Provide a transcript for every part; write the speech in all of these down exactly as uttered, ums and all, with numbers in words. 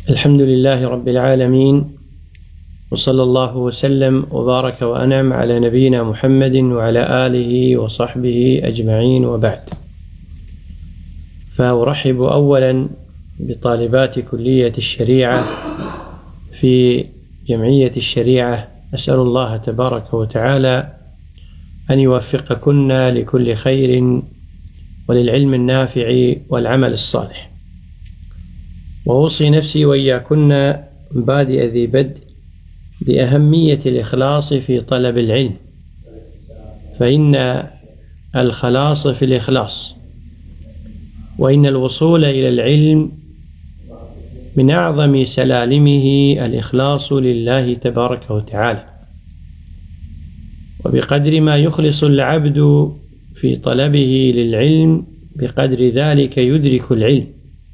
الحمد لله رب العالمين، وصلى الله وسلم وبارك وأنعم على نبينا محمد وعلى آله وصحبه أجمعين، وبعد. فأرحب أولا بطالبات كلية الشريعة في جمعية الشريعة، أسأل الله تبارك وتعالى أن يوفقكن لكل خير وللعلم النافع والعمل الصالح. وأوصي نفسي وإياكن بادئ ذي بدء بأهمية الإخلاص في طلب العلم، فإن الخلاص في الإخلاص، وإن الوصول إلى العلم من أعظم سلالمه الإخلاص لله تبارك وتعالى. وبقدر ما يخلص العبد في طلبه للعلم بقدر ذلك يدرك العلم،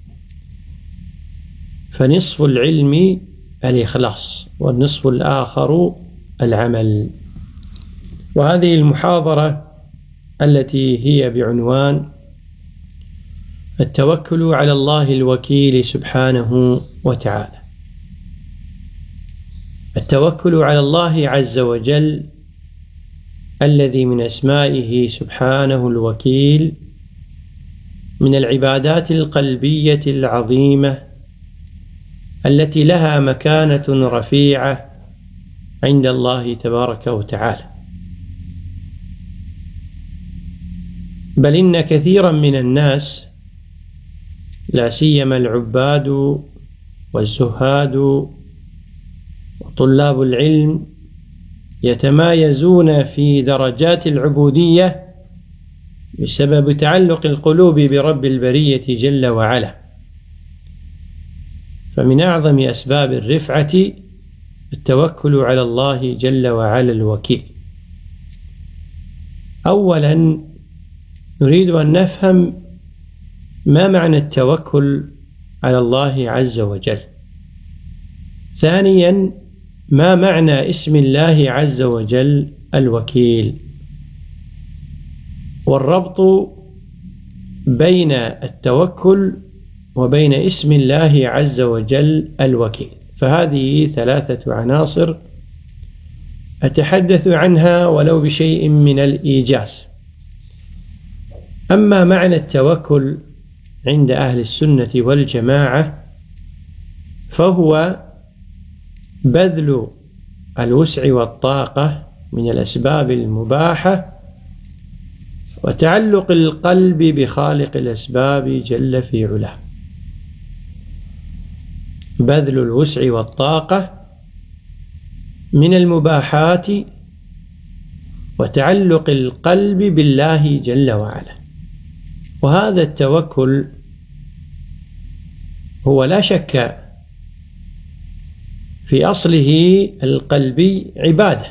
فنصف العلم الإخلاص والنصف الآخر العمل. وهذه المحاضرة التي هي بعنوان التوكل على الله الوكيل سبحانه وتعالى. التوكل على الله عز وجل الذي من أسمائه سبحانه الوكيل من العبادات القلبية العظيمة التي لها مكانة رفيعة عند الله تبارك وتعالى. بل إن كثيرا من الناس، لا سيما العباد والزهاد وطلاب العلم، يتمايزون في درجات العبودية بسبب تعلق القلوب برب البرية جل وعلا. فمن أعظم أسباب الرفعة التوكل على الله جل وعلا الوكيل. أولا نريد أن نفهم ما معنى التوكل على الله عز وجل. ثانيا ما معنى اسم الله عز وجل الوكيل، والربط بين التوكل وبين اسم الله عز وجل الوكيل. فهذه ثلاثة عناصر أتحدث عنها ولو بشيء من الإيجاز. أما معنى التوكل عند أهل السنة والجماعة فهو بذل الوسع والطاقة من الأسباب المباحة وتعلق القلب بخالق الأسباب جل في علاه. بذل الوسع والطاقة من المباحات وتعلق القلب بالله جل وعلا. وهذا التوكل هو لا شك في أصله القلبي عبادة،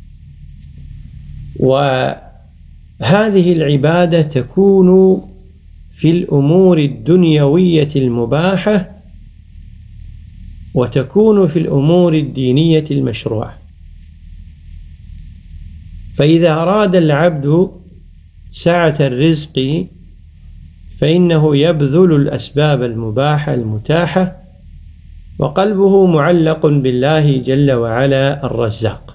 وهذه العبادة تكون في الأمور الدنيوية المباحة وتكون في الأمور الدينية المشروعة. فإذا أراد العبد سعة الرزق فإنه يبذل الأسباب المباحة المتاحة وقلبه معلق بالله جل وعلا الرزاق.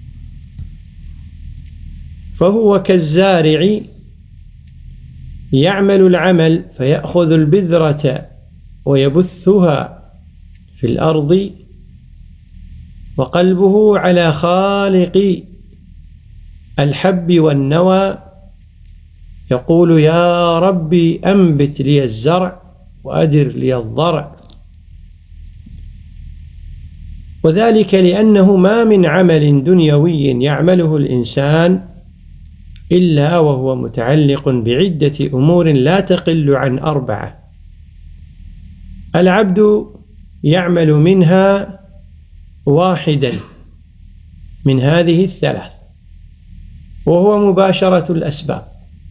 فهو كالزارع يعمل العمل فيأخذ البذرة ويبثها في الأرض وقلبه على خالق الحب والنوى، يقول يا ربي أنبت لي الزرع وأدر لي الضرع. وذلك لأنه ما من عمل دنيوي يعمله الإنسان إلا وهو متعلق بعدة أمور لا تقل عن أربعة. العبد يعمل منها واحدا من هذه الثلاث، وهو مباشرة الأسباب.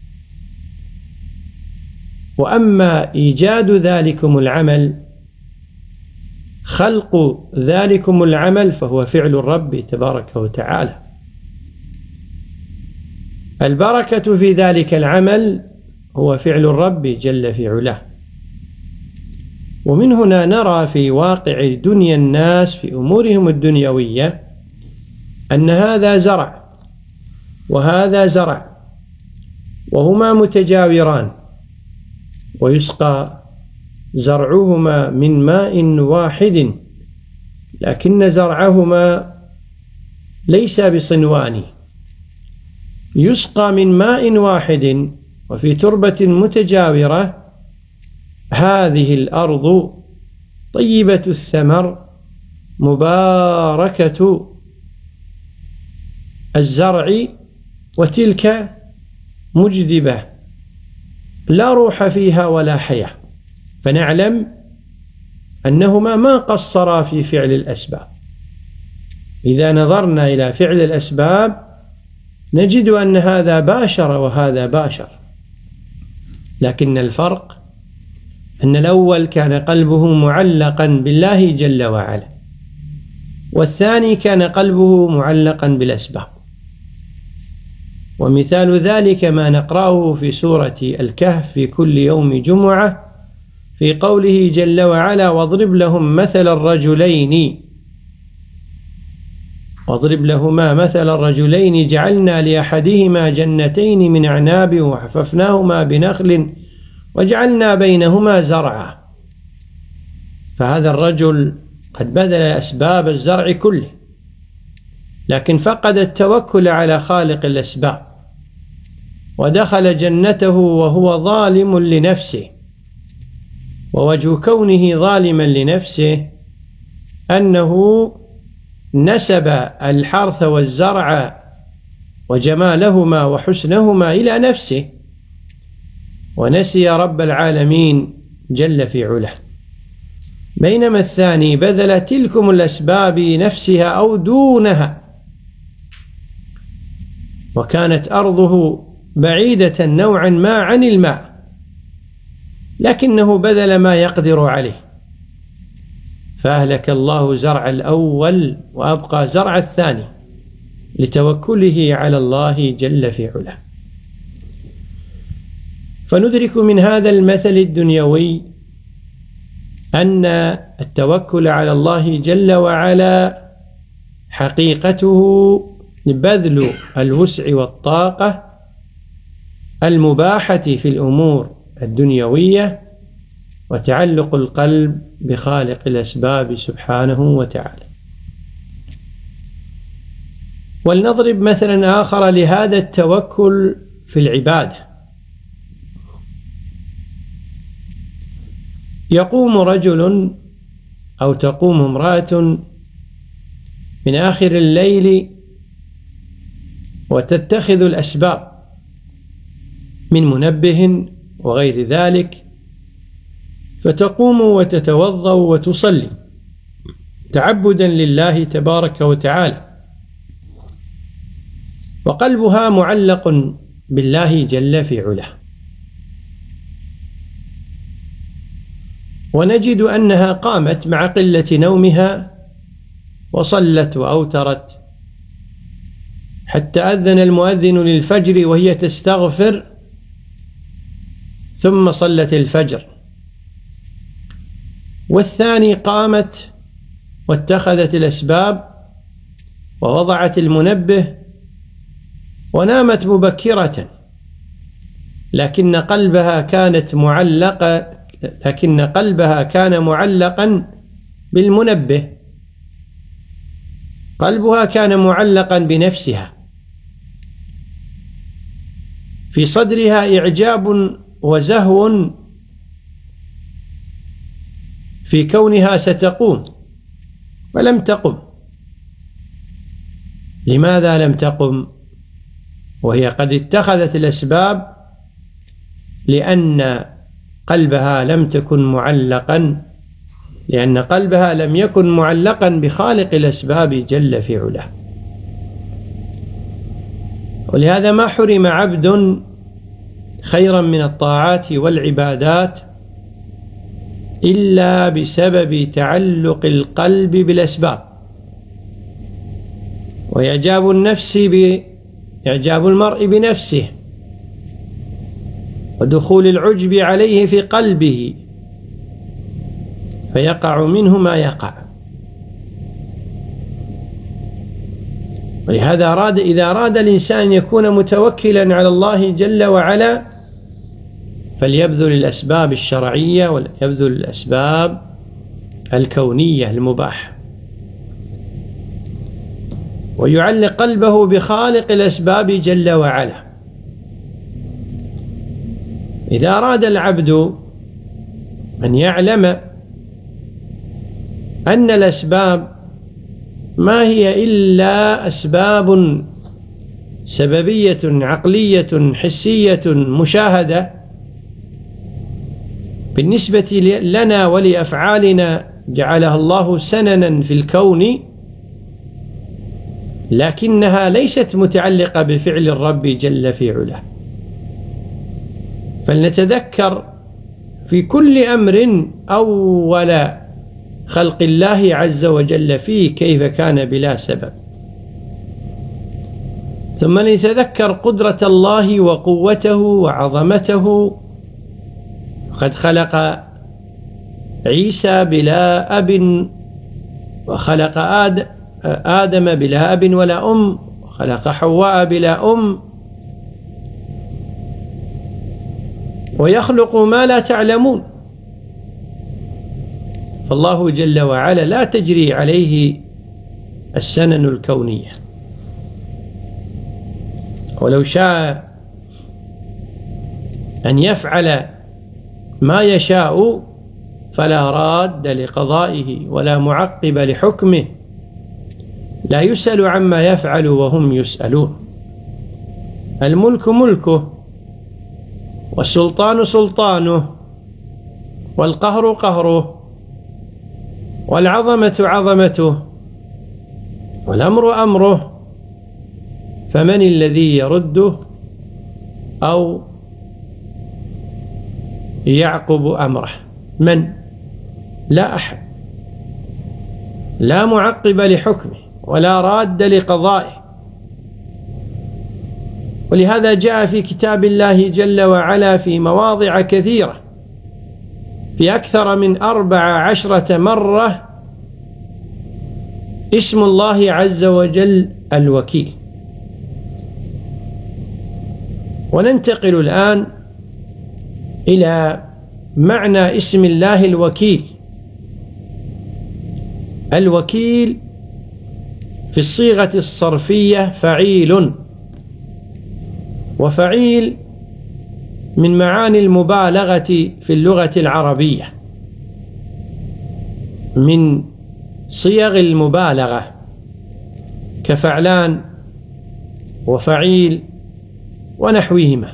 وأما إيجاد ذلكم العمل، خلق ذلكم العمل، فهو فعل الرب تبارك وتعالى. البركة في ذلك العمل هو فعل الرب جل في علاه. ومن هنا نرى في واقع دنيا الناس في أمورهم الدنيوية أن هذا زرع وهذا زرع، وهما متجاوران، ويسقى زرعهما من ماء واحد، لكن زرعهما ليس بصنوان، يسقى من ماء واحد وفي تربة متجاورة. هذه الأرض طيبة الثمر مباركة الزرع، وتلك مجدبة لا روح فيها ولا حياة. فنعلم أنهما ما قصرا في فعل الأسباب. إذا نظرنا إلى فعل الأسباب نجد أن هذا باشر وهذا باشر، لكن الفرق أن الأول كان قلبه معلقا بالله جل وعلا، والثاني كان قلبه معلقا بالأسباب. ومثال ذلك ما نقرأه في سورة الكهف في كل يوم جمعة في قوله جل وعلا: واضرب لهم مثل الرجلين واضرب لهما مثل الرجلين جعلنا لأحدهما جنتين من أعناب وحففناهما بنخل وجعلنا بينهما زرعا. فهذا الرجل قد بذل أسباب الزرع كله، لكن فقد التوكل على خالق الأسباب، ودخل جنته وهو ظالم لنفسه. ووجه كونه ظالما لنفسه أنه نسب الحرث والزرع وجمالهما وحسنهما إلى نفسه، ونسي رب العالمين جل في علاه. بينما الثاني بذل تلكم الأسباب نفسها أو دونها، وكانت أرضه بعيدة نوعا ما عن الماء، لكنه بذل ما يقدر عليه، فأهلك الله زرع الأول وأبقى زرع الثاني لتوكله على الله جل في علاه. فندرك من هذا المثل الدنيوي أن التوكل على الله جل وعلا حقيقته بذل الوسع والطاقة المباحة في الأمور الدنيوية، وتعلق القلب بخالق الأسباب سبحانه وتعالى. ولنضرب مثلا آخر لهذا التوكل في العبادة. يقوم رجل أو تقوم امرأة من آخر الليل وتتخذ الأسباب من منبه وغير ذلك، فتقوم وتتوضأ وتصلي تعبدا لله تبارك وتعالى، وقلبها معلق بالله جل في علاه. ونجد أنها قامت مع قلة نومها وصلت وأوترت حتى أذن المؤذن للفجر وهي تستغفر، ثم صلت الفجر. والثاني قامت واتخذت الأسباب ووضعت المنبه ونامت مبكرة، لكن قلبها كانت معلقة لكن قلبها كان معلقا بالمنبه، قلبها كان معلقا بنفسها، في صدرها إعجاب وزهو في كونها ستقوم، فلم تقم. لماذا لم تقم وهي قد اتخذت الأسباب؟ لأن قلبها لم تكن معلقا لأن قلبها لم يكن معلقا بخالق الأسباب جل في علاه. ولهذا ما حرم عبد خيرا من الطاعات والعبادات إلا بسبب تعلق القلب بالأسباب، وإعجاب النفس بإعجاب المرء بنفسه، ودخول العجب عليه في قلبه، فيقع منه ما يقع. ولهذا أراد إذا أراد الإنسان أن يكون متوكلا على الله جل وعلا فليبذل الأسباب الشرعية وليبذل الأسباب الكونية المباحة، ويعلق قلبه بخالق الأسباب جل وعلا. إذا أراد العبد أن يعلم أن الأسباب ما هي إلا أسباب سببية عقلية حسية مشاهدة بالنسبة لنا ولأفعالنا جعلها الله سننا في الكون، لكنها ليست متعلقة بفعل الرب جل في علاه. فلنتذكر في كل أمر أول خلق الله عز وجل فيه كيف كان بلا سبب، ثم نتذكر قدرة الله وقوته وعظمته. قد خلق عيسى بلا أب، وخلق آدم بلا أب ولا أم، وخلق حواء بلا أم، ويخلق ما لا تعلمون. فالله جل وعلا لا تجري عليه السنن الكونية، ولو شاء أن يفعل ما يشاء فلا راد لقضائه ولا معقب لحكمه، لا يسأل عما يفعل وهم يسألون. الملك ملكه، والسلطان سلطانه، والقهر قهره، والعظمة عظمته، والأمر أمره، فمن الذي يرده أو يعقب أمره؟ من؟ لا أحد، لا معقب لحكمه ولا راد لقضائه. ولهذا جاء في كتاب الله جل وعلا في مواضع كثيرة في أكثر من أربع عشرة مرة اسم الله عز وجل الوكيل. وننتقل الآن إلى معنى اسم الله الوكيل. الوكيل في الصيغة الصرفية فعيل، وفعيل من معاني المبالغة في اللغة العربية، من صيغ المبالغة كفعلان وفعيل ونحوهما.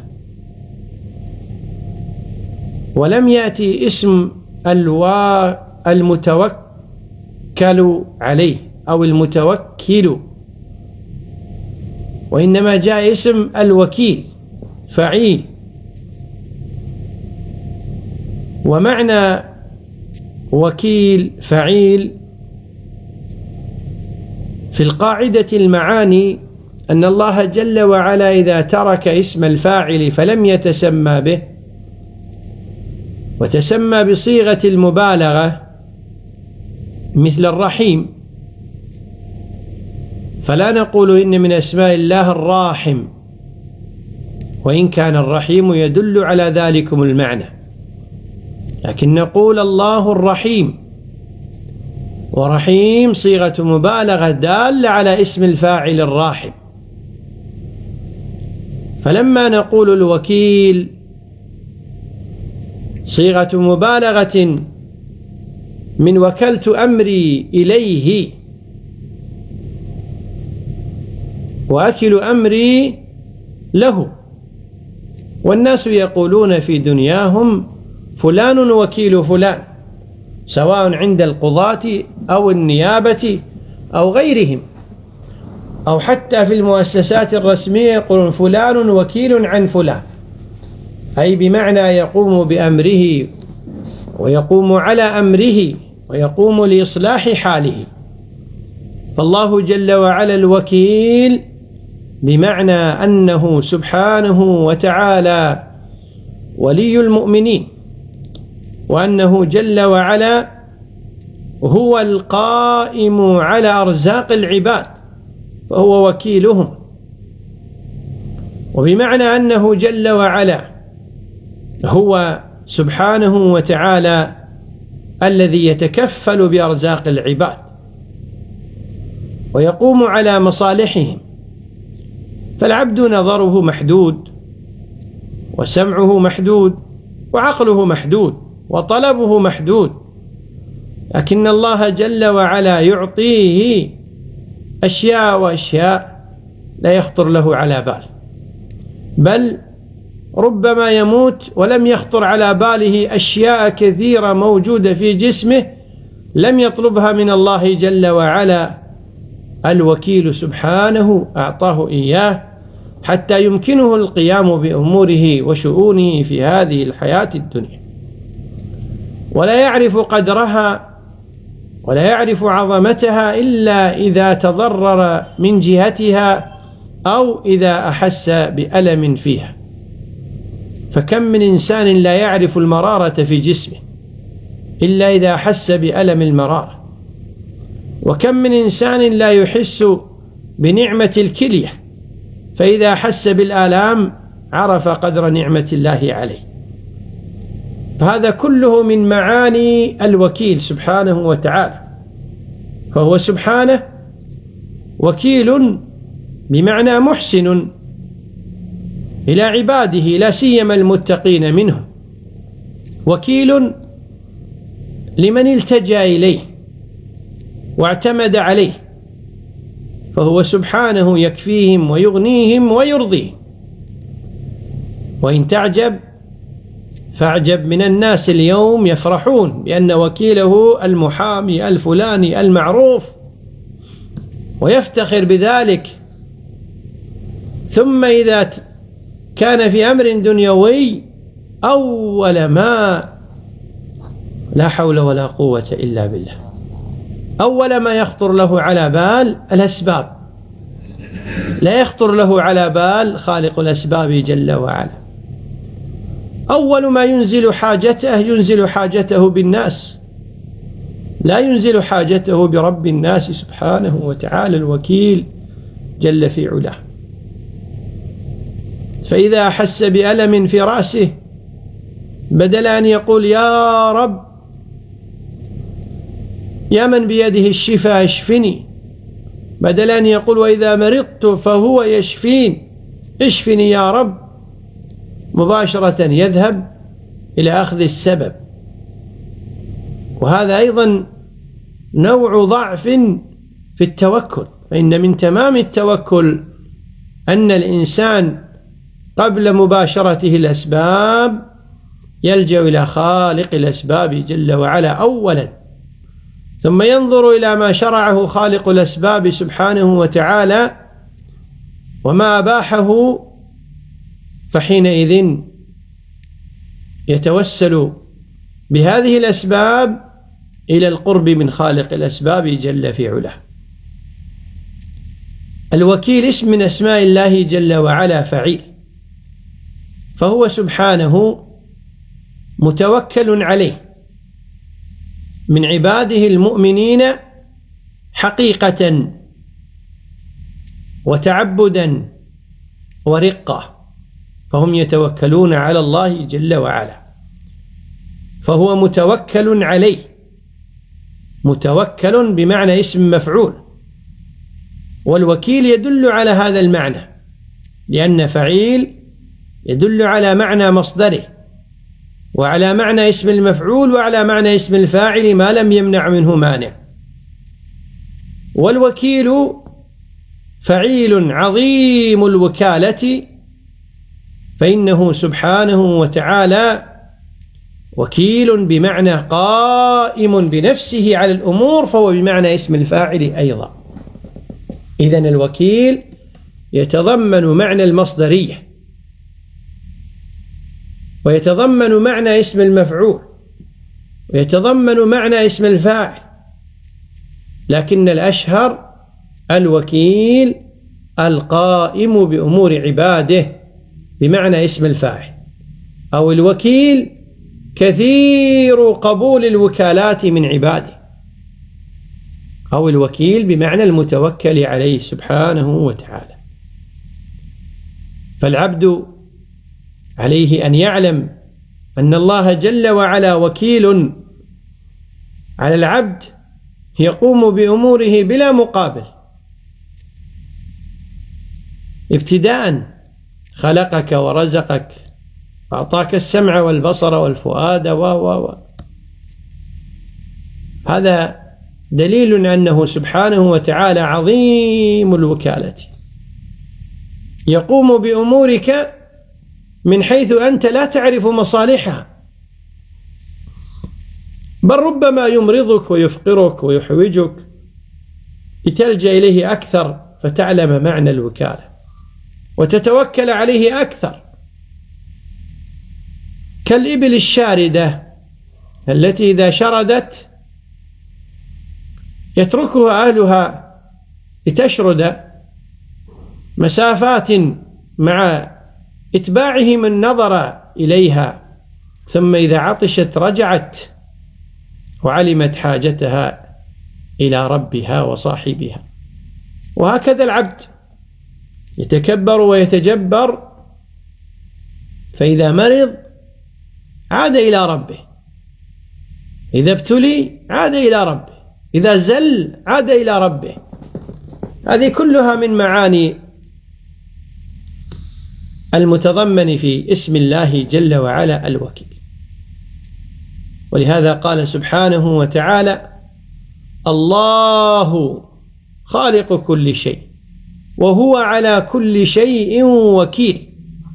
ولم يأتي اسم الوا المتوكل عليه أو المتوكل، وإنما جاء اسم الوكيل فعيل. ومعنى وكيل فعيل في القاعدة المعاني أن الله جل وعلا إذا ترك اسم الفاعل فلم يتسمى به وتسمى بصيغة المبالغة مثل الرحيم، فلا نقول إن من أسماء الله الراحم، وإن كان الرحيم يدل على ذلكم المعنى، لكن نقول الله الرحيم، ورحيم صيغة مبالغة دالة على اسم الفاعل الراحم. فلما نقول الوكيل صيغة مبالغة من وكلت أمري إليه، وأكل أمري له. والناس يقولون في دنياهم فلان وكيل فلان، سواء عند القضاة أو النيابة أو غيرهم، أو حتى في المؤسسات الرسمية يقولون فلان وكيل عن فلان، أي بمعنى يقوم بأمره ويقوم على أمره ويقوم لإصلاح حاله. فالله جل وعلا الوكيل بمعنى أنه سبحانه وتعالى ولي المؤمنين، وأنه جل وعلا هو القائم على أرزاق العباد فهو وكيلهم، وبمعنى أنه جل وعلا هو سبحانه وتعالى الذي يتكفل بأرزاق العباد ويقوم على مصالحهم. فالعبد نظره محدود وسمعه محدود وعقله محدود وطلبه محدود، لكن الله جل وعلا يعطيه أشياء وأشياء لا يخطر له على بال، بل ربما يموت ولم يخطر على باله أشياء كثيرة موجودة في جسمه لم يطلبها من الله جل وعلا. الوكيل سبحانه أعطاه إياه حتى يمكنه القيام بأموره وشؤونه في هذه الحياة الدنيا، ولا يعرف قدرها ولا يعرف عظمتها إلا إذا تضرر من جهتها أو إذا أحس بألم فيها. فكم من إنسان لا يعرف المرارة في جسمه إلا إذا أحس بألم المرارة، وكم من إنسان لا يحس بنعمة الكلية فإذا أحس بالآلام عرف قدر نعمة الله عليه. فهذا كله من معاني الوكيل سبحانه وتعالى، فهو سبحانه وكيل بمعنى محسن إلى عباده لا سيما المتقين منهم، وكيل لمن التجأ إليه واعتمد عليه، فهو سبحانه يكفيهم ويغنيهم ويرضيهم. وإن تعجب فاعجب من الناس اليوم يفرحون بأن وكيله المحامي الفلاني المعروف ويفتخر بذلك، ثم إذا كان في أمر دنيوي أول ما لا حول ولا قوة إلا بالله أول ما يخطر له على بال الأسباب، لا يخطر له على بال خالق الأسباب جل وعلا. أول ما ينزل حاجته ينزل حاجته بالناس، لا ينزل حاجته برب الناس سبحانه وتعالى الوكيل جل في علاه. فإذا أحس بألم في رأسه بدل أن يقول يا رب يا من بيده الشفاء اشفني، بدل أن يقول وإذا مرضت فهو يشفين اشفني يا رب، مباشرة يذهب إلى أخذ السبب. وهذا أيضا نوع ضعف في التوكل، فإن من تمام التوكل أن الإنسان قبل مباشرته الأسباب يلجأ إلى خالق الأسباب جل وعلا أولا، ثم ينظر إلى ما شرعه خالق الأسباب سبحانه وتعالى وما أباحه، فحينئذ يتوسل بهذه الأسباب إلى القرب من خالق الأسباب جل في علاه. الوكيل اسم من أسماء الله جل وعلا فعيل، فهو سبحانه متوكل عليه من عباده المؤمنين حقيقة وتعبدا ورقة، فهم يتوكلون على الله جل وعلا، فهو متوكل عليه. متوكل بمعنى اسم مفعول، والوكيل يدل على هذا المعنى، لأن فعيل يدل على معنى مصدره وعلى معنى اسم المفعول وعلى معنى اسم الفاعل ما لم يمنع منه مانع. والوكيل فعيل عظيم الوكالة، فإنه سبحانه وتعالى وكيل بمعنى قائم بنفسه على الأمور، فهو بمعنى اسم الفاعل أيضا. إذن الوكيل يتضمن معنى المصدرية ويتضمن معنى اسم المفعول ويتضمن معنى اسم الفاعل، لكن الأشهر الوكيل القائم بأمور عباده بمعنى اسم الفاعل، أو الوكيل كثير قبول الوكالات من عباده، أو الوكيل بمعنى المتوكل عليه سبحانه وتعالى. فالعبد عليه أن يعلم أن الله جل وعلا وكيل على العبد يقوم بأموره بلا مقابل، ابتداء خلقك ورزقك وأعطاك السمع والبصر والفؤاد و و و هذا دليل أنه سبحانه وتعالى عظيم الوكالة، يقوم بأمورك من حيث أنت لا تعرف مصالحها، بل ربما يمرضك ويفقرك ويحوجك لتلجأ إليه أكثر فتعلم معنى الوكالة وتتوكل عليه أكثر، كالإبل الشاردة التي إذا شردت يتركها أهلها لتشرد مسافات مع إتباعهم النظر إليها، ثم إذا عطشت رجعت وعلمت حاجتها إلى ربها وصاحبها. وهكذا العبد يتكبر ويتجبر، فإذا مرض عاد إلى ربه، إذا ابتلي عاد إلى ربه، إذا زل عاد إلى ربه. هذه كلها من معاني المتضمن في اسم الله جل وعلا الوكيل. ولهذا قال سبحانه وتعالى: الله خالق كل شيء وهو على كل شيء وكيل.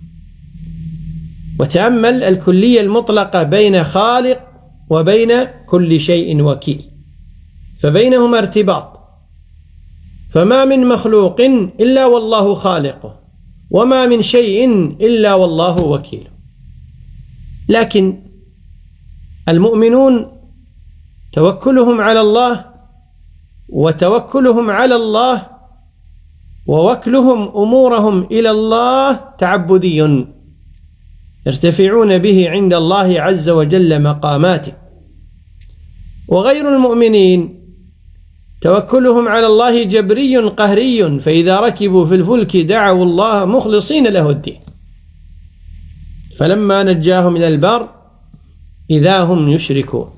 وتأمل الكلية المطلقة بين خالق وبين كل شيء وكيل، فبينهما ارتباط، فما من مخلوق إلا والله خالقه، وما من شيء إلا والله وكيله. لكن المؤمنون توكلهم على الله وتوكلهم على الله ووكلهم أمورهم إلى الله تعبدي، يرتفعون به عند الله عز وجل مقاماته. وغير المؤمنين توكلهم على الله جبري قهري، فإذا ركبوا في الفلك دعوا الله مخلصين له الدين، فلما نجاهم إلى البر إذا هم يشركون.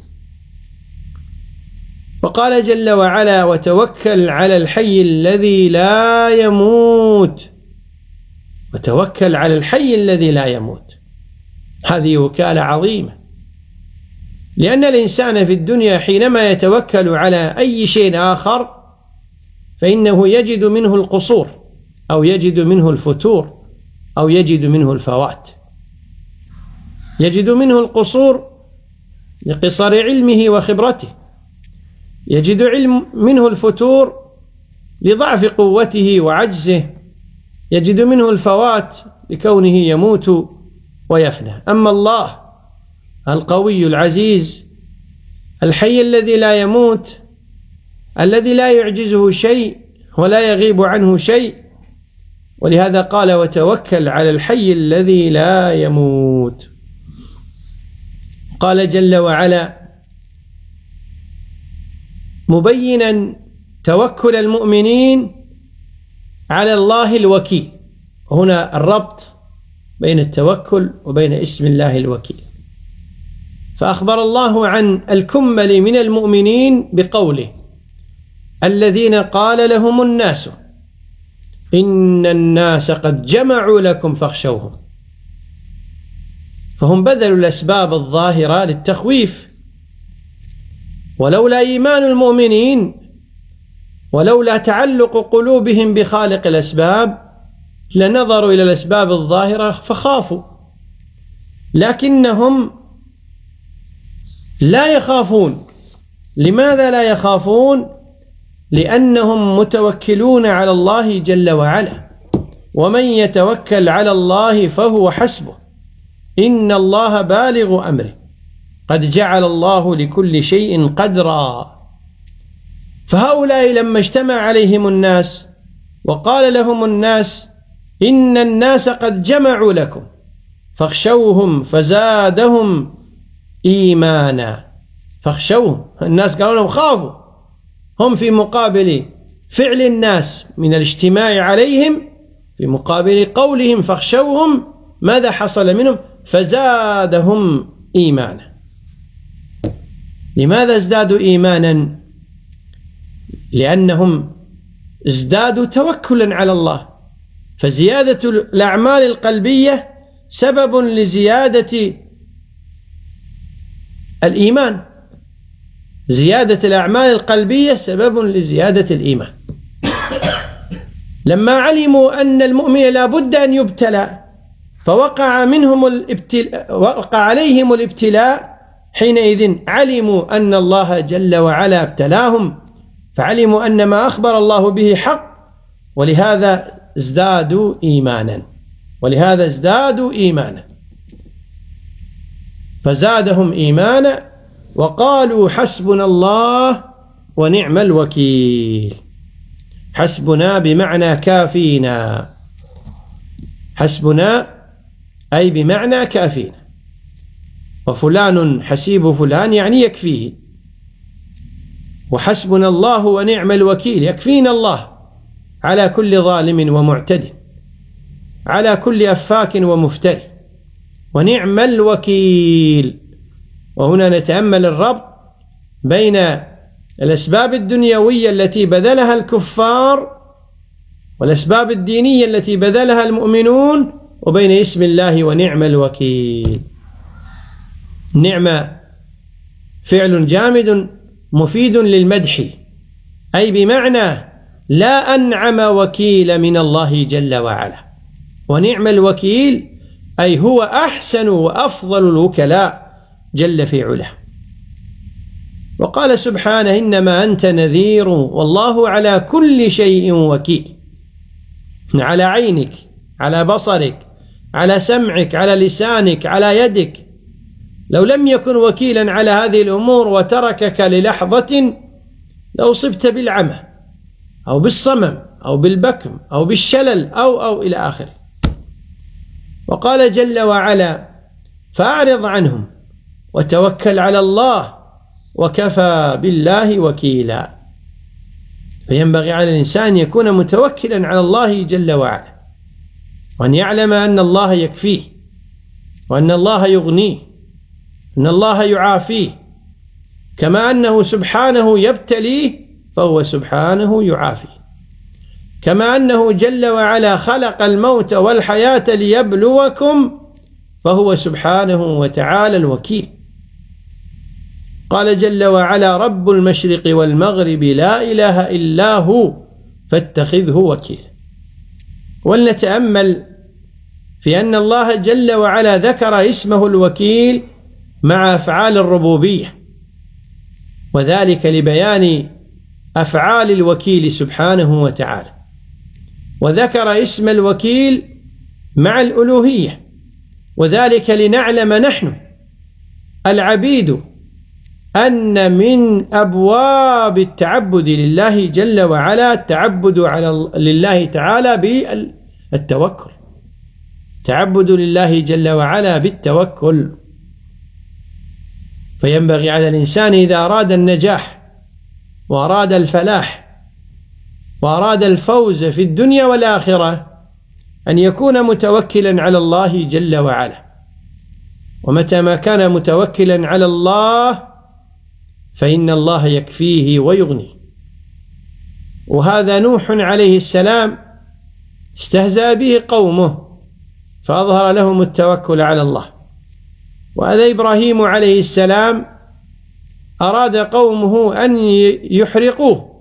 وقال جل وعلا: وتوكل على الحي الذي لا يموت. وتوكل على الحي الذي لا يموت، هذه وكالة عظيمة، لأن الإنسان في الدنيا حينما يتوكل على أي شيء آخر فإنه يجد منه القصور، أو يجد منه الفتور، أو يجد منه الفوات. يجد منه القصور لقصر علمه وخبرته، يجد علم منه الفتور لضعف قوته وعجزه، يجد منه الفوات لكونه يموت ويفنى. أما الله القوي العزيز الحي الذي لا يموت، الذي لا يعجزه شيء ولا يغيب عنه شيء، ولهذا قال: وتوكل على الحي الذي لا يموت. قال جل وعلا مبينا توكل المؤمنين على الله الوكيل، هنا الربط بين التوكل وبين اسم الله الوكيل. فأخبر الله عن الكمل من المؤمنين بقوله: الذين قال لهم الناس إن الناس قد جمعوا لكم فاخشوهم. فهم بذلوا الأسباب الظاهرة للتخويف، ولولا إيمان المؤمنين ولولا تعلق قلوبهم بخالق الأسباب لنظروا إلى الأسباب الظاهرة فخافوا، لكنهم لا يخافون. لماذا لا يخافون؟ لأنهم متوكلون على الله جل وعلا، ومن يتوكل على الله فهو حسبه، إن الله بالغ أمره، قد جعل الله لكل شيء قدرا. فهؤلاء لما اجتمع عليهم الناس وقال لهم الناس إن الناس قد جمعوا لكم فاخشوهم فزادهم إيمانا. فاخشوهم، الناس قالوا لهم خافوا، هم في مقابل فعل الناس من الاجتماع عليهم، في مقابل قولهم فاخشوهم، ماذا حصل منهم؟ فزادهم إيمانا. لماذا ازدادوا إيمانا؟ لأنهم ازدادوا توكلا على الله، فزيادة الأعمال القلبية سبب لزيادة الإيمان، زيادة الأعمال القلبية سبب لزيادة الإيمان. لما علموا أن المؤمن لا بد أن يبتلى فوقع منهم الابتلاء، وقع عليهم الابتلاء، حينئذ علموا أن الله جل وعلا ابتلاهم، فعلموا أن ما أخبر الله به حق، ولهذا ازدادوا إيمانا، ولهذا ازدادوا إيمانا فزادهم إيمانا وقالوا حسبنا الله ونعم الوكيل. حسبنا بمعنى كافينا، حسبنا أي بمعنى كافينا، وفلان حسيب فلان يعني يكفيه، وحسبنا الله ونعم الوكيل، يكفينا الله على كل ظالم ومعتد، على كل أفاك ومفتري، ونعم الوكيل. وهنا نتأمل الربط بين الأسباب الدنيوية التي بذلها الكفار والأسباب الدينية التي بذلها المؤمنون، وبين اسم الله ونعم الوكيل. نعمة فعل جامد مفيد للمدح، أي بمعنى لا أنعم وكيل من الله جل وعلا، ونعم الوكيل أي هو أحسن وأفضل الوكلاء جل في علاه. وقال سبحانه إنما أنت نذير والله على كل شيء وكيل، على عينك، على بصرك، على سمعك، على لسانك، على يدك. لو لم يكن وكيلا على هذه الأمور وتركك للحظة لأصبت بالعمى أو بالصمم أو بالبكم أو بالشلل أو أو إلى آخره. وقال جل وعلا فأعرض عنهم وتوكل على الله وكفى بالله وكيلا. فينبغي على الإنسان أن يكون متوكلا على الله جل وعلا، وأن يعلم أن الله يكفيه، وأن الله يغنيه، أن الله يعافيه، كما أنه سبحانه يبتليه فهو سبحانه يعافيه، كما أنه جل وعلا خلق الموت والحياة ليبلوكم فهو سبحانه وتعالى الوكيل. قال جل وعلا رب المشرق والمغرب لا إله إلا هو فاتخذه وكيلا. ولنتأمل في أن الله جل وعلا ذكر اسمه الوكيل مع أفعال الربوبية، وذلك لبيان أفعال الوكيل سبحانه وتعالى، وذكر اسم الوكيل مع الألوهية، وذلك لنعلم نحن العبيد أن من أبواب التعبد لله جل وعلا التعبد على لله تعالى بالتوكل، تعبد لله جل وعلا بالتوكل. فينبغي على الإنسان إذا أراد النجاح وأراد الفلاح وأراد الفوز في الدنيا والآخرة أن يكون متوكلا على الله جل وعلا. ومتى ما كان متوكلا على الله فإن الله يكفيه ويغنيه. وهذا نوح عليه السلام استهزأ به قومه فأظهر لهم التوكل على الله، وهذا إبراهيم عليه السلام أراد قومه أن يحرقوه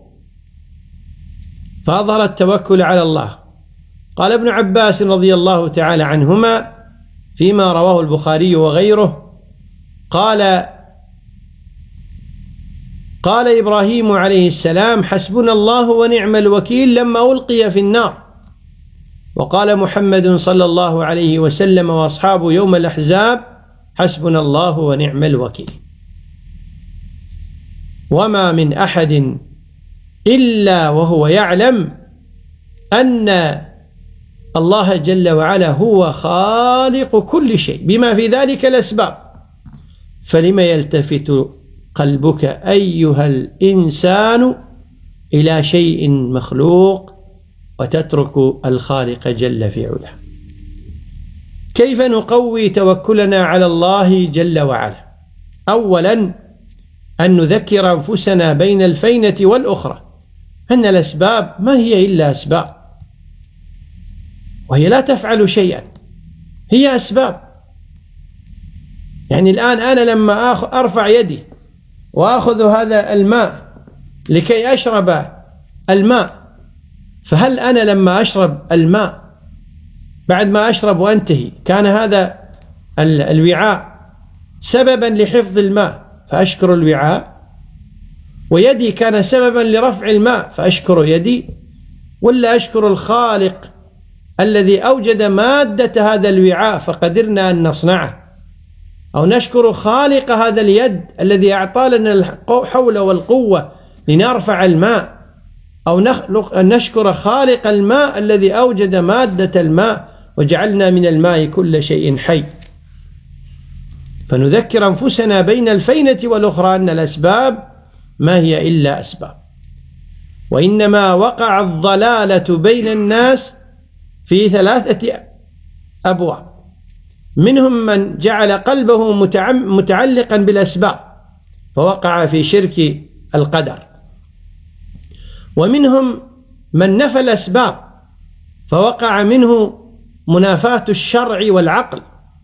فأظهر التوكل على الله. قال ابن عباس رضي الله تعالى عنهما فيما رواه البخاري وغيره قال قال إبراهيم عليه السلام حسبنا الله ونعم الوكيل لما ألقي في النار. وقال محمد صلى الله عليه وسلم وأصحابه يوم الأحزاب حسبنا الله ونعم الوكيل. وما من أحد إلا وهو يعلم أن الله جل وعلا هو خالق كل شيء بما في ذلك الأسباب، فلما يلتفت قلبك أيها الإنسان إلى شيء مخلوق وتترك الخالق جل في علاه. كيف نقوي توكلنا على الله جل وعلا؟ أولا أن نذكر أنفسنا بين الفينة والأخرى أن الأسباب ما هي إلا أسباب، وهي لا تفعل شيئا، هي أسباب. يعني الآن أنا لما أرفع يدي وأخذ هذا الماء لكي أشرب الماء، فهل أنا لما أشرب الماء بعد ما أشرب وأنتهي كان هذا الوعاء سببا لحفظ الماء فأشكر الوعاء، ويدي كان سببا لرفع الماء فأشكر يدي، ولا أشكر الخالق الذي أوجد مادة هذا الوعاء فقدرنا أن نصنعه، أو نشكر خالق هذا اليد الذي أعطى لنا الحول والقوة لنرفع الماء، أو نشكر خالق الماء الذي أوجد مادة الماء وجعلنا من الماء كل شيء حي. فنذكر أنفسنا بين الفينة والأخرى أن الأسباب ما هي إلا أسباب، وإنما وقع الضلالة بين الناس في ثلاثة أبواب. منهم من جعل قلبه متعلقا بالأسباب فوقع في شرك القدر، ومنهم من نفى الأسباب فوقع منه منافاة الشرع والعقل،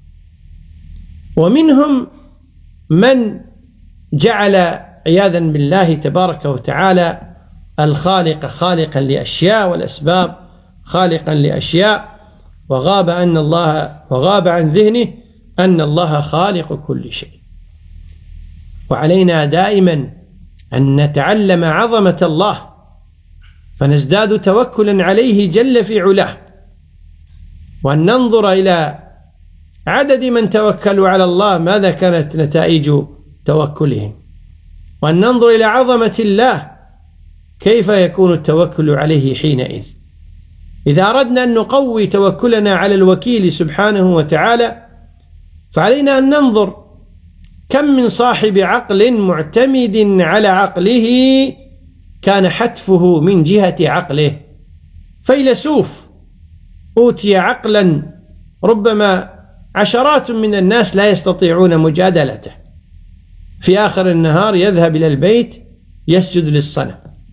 ومنهم من جعل عياذا بالله تبارك وتعالى الخالق خالقا لأشياء والأسباب خالقا لأشياء، وغاب أن الله وغاب عن ذهنه أن الله خالق كل شيء. وعلينا دائما أن نتعلم عظمة الله فنزداد توكلا عليه جل في علاه، وأن ننظر إلى عدد من توكلوا على الله ماذا كانت نتائج توكلهم، وأن ننظر إلى عظمة الله كيف يكون التوكل عليه حينئذ. إذا أردنا أن نقوي توكلنا على الوكيل سبحانه وتعالى فعلينا أن ننظر كم من صاحب عقل معتمد على عقله كان حتفه من جهة عقله، فيلسوف أوتي عقلا ربما عشرات من الناس لا يستطيعون مجادلته، في آخر النهار يذهب إلى البيت يسجد للصنم.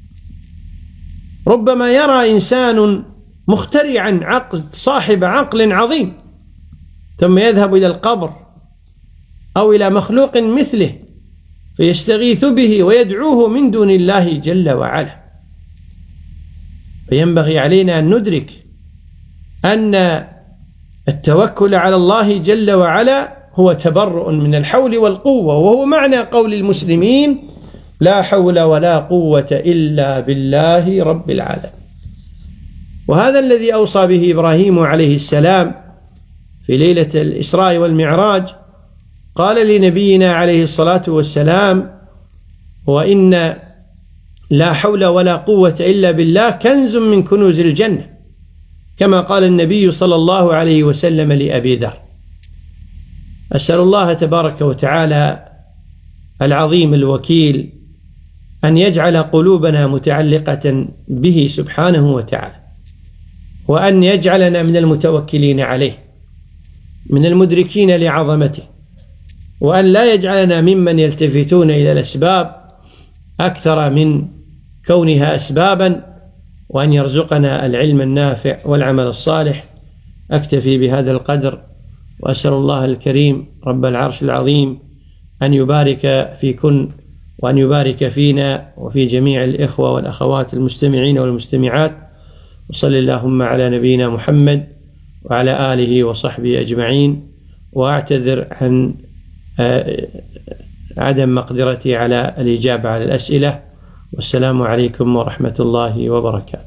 ربما يرى إنسان مخترعا عقل صاحب عقل عظيم ثم يذهب إلى القبر أو إلى مخلوق مثله فيستغيث به ويدعوه من دون الله جل وعلا. فينبغي علينا أن ندرك أن التوكل على الله جل وعلا هو تبرؤ من الحول والقوة، وهو معنى قول المسلمين لا حول ولا قوة إلا بالله رب العالمين. وهذا الذي أوصى به إبراهيم عليه السلام في ليلة الإسراء والمعراج، قال لنبينا عليه الصلاة والسلام وإن لا حول ولا قوة إلا بالله كنز من كنوز الجنة، كما قال النبي صلى الله عليه وسلم لأبي ذر. أسأل الله تبارك وتعالى العظيم الوكيل أن يجعل قلوبنا متعلقة به سبحانه وتعالى، وأن يجعلنا من المتوكلين عليه من المدركين لعظمته، وأن لا يجعلنا ممن يلتفتون إلى الأسباب أكثر من كونها أسبابا، وأن يرزقنا العلم النافع والعمل الصالح. أكتفي بهذا القدر، وأسأل الله الكريم رب العرش العظيم أن يبارك فيكن وأن يبارك فينا وفي جميع الإخوة والأخوات المستمعين والمستمعات، وصلى اللهم على نبينا محمد وعلى آله وصحبه أجمعين. وأعتذر عن عدم مقدرتي على الإجابة على الأسئلة، والسلام عليكم ورحمة الله وبركاته.